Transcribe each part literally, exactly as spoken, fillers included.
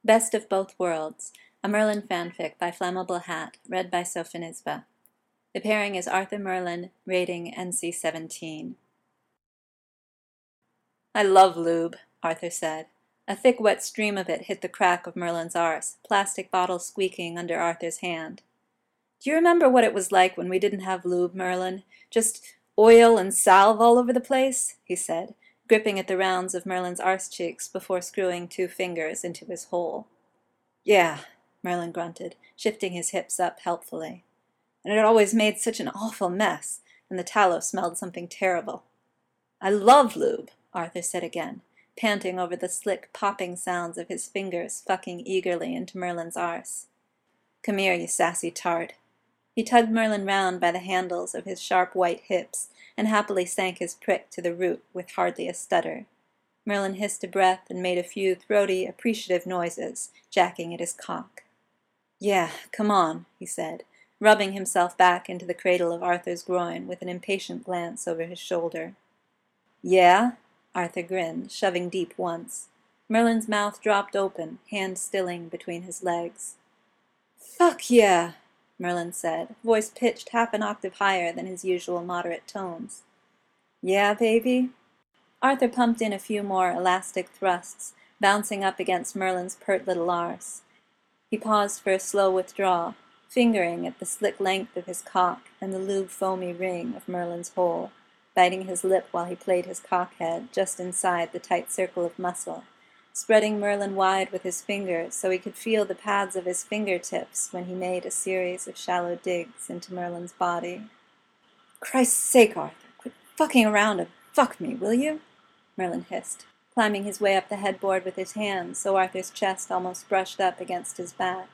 Best of Both Worlds, a Merlin fanfic by Flammable Hat, read by Sophonisba. The pairing is Arthur Merlin, rating N C seventeen. "I love lube," Arthur said. A thick wet stream of it hit the crack of Merlin's arse, plastic bottle squeaking under Arthur's hand. "Do you remember what it was like when we didn't have lube, Merlin? Just oil and salve all over the place?" he said, gripping at the rounds of Merlin's arse cheeks before screwing two fingers into his hole. "Yeah," Merlin grunted, shifting his hips up helpfully. "And it always made such an awful mess, and the tallow smelled something terrible." "I love lube," Arthur said again, panting over the slick popping sounds of his fingers fucking eagerly into Merlin's arse. "Come here, you sassy tart." He tugged Merlin round by the handles of his sharp white hips and happily sank his prick to the root with hardly a stutter. Merlin hissed a breath and made a few throaty, appreciative noises, jacking at his cock. "Yeah, come on," he said, rubbing himself back into the cradle of Arthur's groin with an impatient glance over his shoulder. "Yeah?" Arthur grinned, shoving deep once. Merlin's mouth dropped open, hand stilling between his legs. "Fuck yeah!" Merlin said, voice pitched half an octave higher than his usual moderate tones. "Yeah, baby?" Arthur pumped in a few more elastic thrusts, bouncing up against Merlin's pert little arse. He paused for a slow withdrawal, fingering at the slick length of his cock and the lube foamy ring of Merlin's hole, biting his lip while he played his cockhead just inside the tight circle of muscle, spreading Merlin wide with his fingers so he could feel the pads of his fingertips when he made a series of shallow digs into Merlin's body. "Christ's sake, Arthur, quit fucking around and fuck me, will you?" Merlin hissed, climbing his way up the headboard with his hands so Arthur's chest almost brushed up against his back.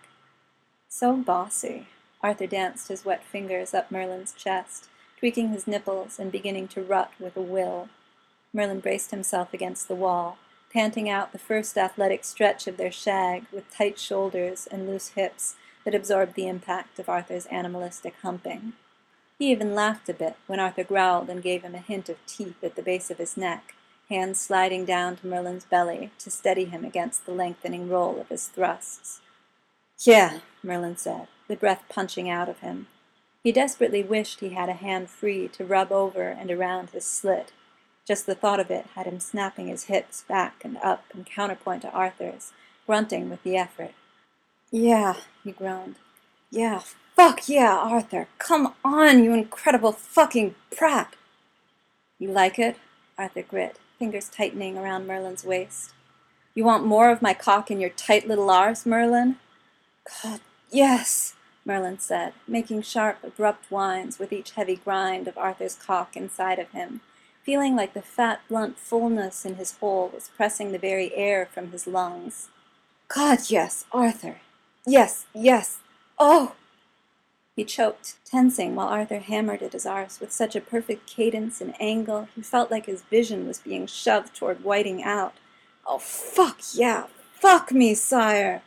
So bossy. Arthur danced his wet fingers up Merlin's chest, tweaking his nipples and beginning to rut with a will. Merlin braced himself against the wall, panting out the first athletic stretch of their shag with tight shoulders and loose hips that absorbed the impact of Arthur's animalistic humping. He even laughed a bit when Arthur growled and gave him a hint of teeth at the base of his neck, hands sliding down to Merlin's belly to steady him against the lengthening roll of his thrusts. "Yeah," Merlin said, the breath punching out of him. He desperately wished he had a hand free to rub over and around his slit. Just the thought of it had him snapping his hips back and up and counterpoint to Arthur's, grunting with the effort. "Yeah," he groaned. "Yeah, fuck yeah, Arthur! Come on, you incredible fucking prat!" "You like it?" Arthur grit, fingers tightening around Merlin's waist. "You want more of my cock in your tight little arse, Merlin?" "God, yes," Merlin said, making sharp, abrupt whines with each heavy grind of Arthur's cock inside of him, feeling like the fat, blunt fullness in his hole was pressing the very air from his lungs. "God, yes, Arthur! Yes, yes! Oh!" He choked, tensing while Arthur hammered at his arse with such a perfect cadence and angle he felt like his vision was being shoved toward whiting out. "Oh, fuck yeah! Fuck me, sire!"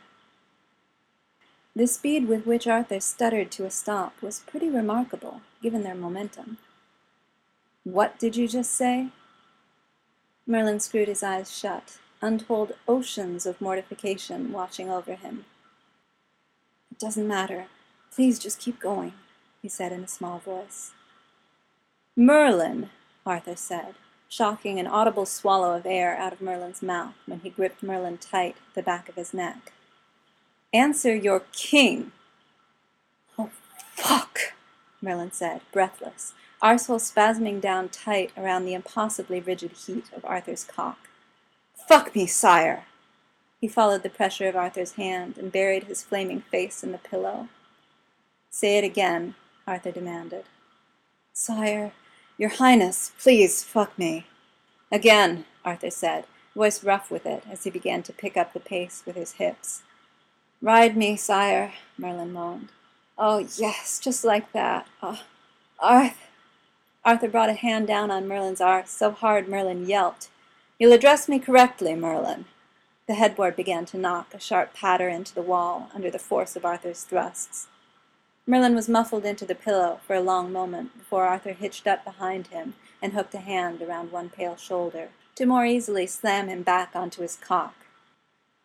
The speed with which Arthur stuttered to a stop was pretty remarkable, given their momentum. "What did you just say?" Merlin screwed his eyes shut, untold oceans of mortification watching over him. "It doesn't matter. Please just keep going," he said in a small voice. "Merlin," Arthur said, shocking an audible swallow of air out of Merlin's mouth when he gripped Merlin tight at the back of his neck. "Answer your king!" "Oh, fuck!" Merlin said, breathless, arsehole spasming down tight around the impossibly rigid heat of Arthur's cock. "Fuck me, sire!" He followed the pressure of Arthur's hand and buried his flaming face in the pillow. "Say it again," Arthur demanded. "Sire, your highness, please fuck me." "Again," Arthur said, voice rough with it as he began to pick up the pace with his hips. "Ride me, sire," Merlin moaned. "Oh, yes, just like that. Oh, Arthur." Arthur brought a hand down on Merlin's arse so hard Merlin yelped. "You'll address me correctly, Merlin." The headboard began to knock, a sharp patter into the wall under the force of Arthur's thrusts. Merlin was muffled into the pillow for a long moment before Arthur hitched up behind him and hooked a hand around one pale shoulder to more easily slam him back onto his cock.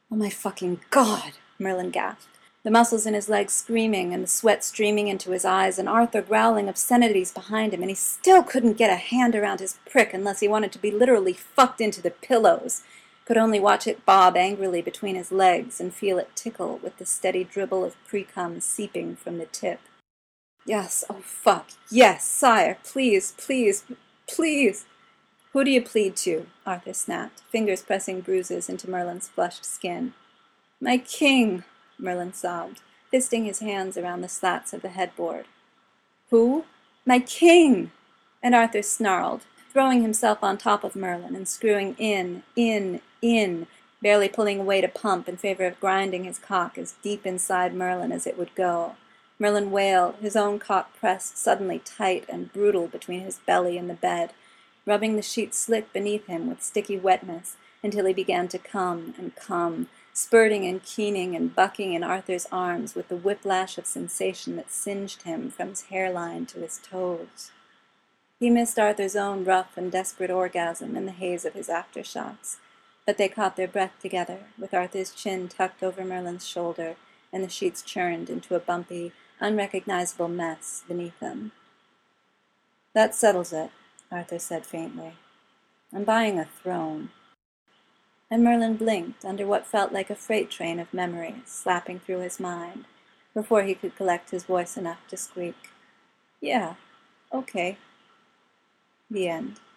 Oh my fucking God, Merlin gasped, the muscles in his legs screaming and the sweat streaming into his eyes and Arthur growling obscenities behind him, and he still couldn't get a hand around his prick unless he wanted to be literally fucked into the pillows. Could only watch it bob angrily between his legs and feel it tickle with the steady dribble of pre-cum seeping from the tip. Yes, oh fuck, yes, sire, please, please, please. Who do you plead to? Arthur snapped, fingers pressing bruises into Merlin's flushed skin. My king, Merlin sobbed, fisting his hands around the slats of the headboard. Who? My king! And Arthur snarled, throwing himself on top of Merlin and screwing in, in, in, barely pulling away to pump in favor of grinding his cock as deep inside Merlin as it would go. Merlin wailed, his own cock pressed suddenly tight and brutal between his belly and the bed, rubbing the sheet slick beneath him with sticky wetness until he began to come and come, spurting and keening and bucking in Arthur's arms with the whiplash of sensation that singed him from his hairline to his toes. He missed Arthur's own rough and desperate orgasm in the haze of his aftershocks, but they caught their breath together, with Arthur's chin tucked over Merlin's shoulder and the sheets churned into a bumpy, unrecognizable mess beneath them. That settles it, Arthur said faintly. I'm buying a throne. And Merlin blinked under what felt like a freight train of memories slapping through his mind before he could collect his voice enough to squeak, Yeah, okay. The end.